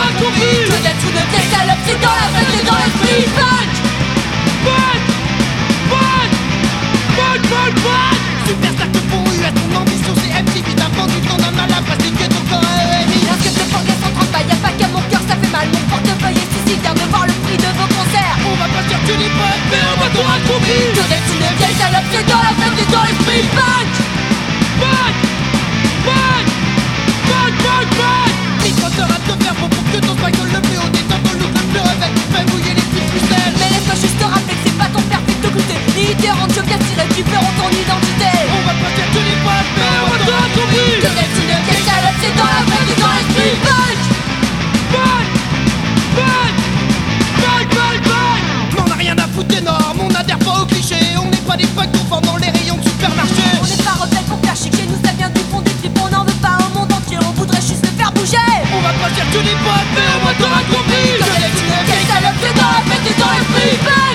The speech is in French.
t'auras compris. Que d'être une vieille salope, c'est dans la fête et dans l'esprit. Funk, Funk, funk, funk, funk, funk. Superstar que pour US, ton ambition c'est MTV. T'as vendu ton âme à la plastique que ton corps est RMI. parce que c'est pour qu'elles sont 30 balles, y'a pas qu'à mon cœur, ça fait mal. Mon portefeuille est suicidaire de voir le prix de vos concerts. On va pas dire que tu n'es pas Mais on va t'aura compris. Que d'être une vieille salope, c'est dans la fête et dans l'esprit. Funk, Funk, funk, funk, funk, funk. micro-sœur à te faire pour que ton Michael le plus haut. Détends ton look le plus rebelle qui fait mouiller les petites pucelles. mais laisse-moi juste te rappeler que c'est pas ton père qui te goûter. Ni te rendre, je viens tirer, tu feront ton identité. On va pas dire que tu n'es pas Mais on va t'aura compris. Que d'être une vieille salope, c'est dans la fête et dans l'esprit. Funk, Funk, funk, funk, funk, funk. Mais on a rien à foutre des normes, on adhère pas aux clichés. On n'est pas des fuck conformes dans les rayons de supermarché. on n'est pas rebelle pour faire chic, chez nous ça vient du fond des tripes. On n'en veut pas au monde entier, on voudrait juste le faire bouger. On va pas dire que tu n'es pas Mais on va t'aura compris. Que d'être une vieille salope, c'est dans la fête et dans l'esprit. Funk,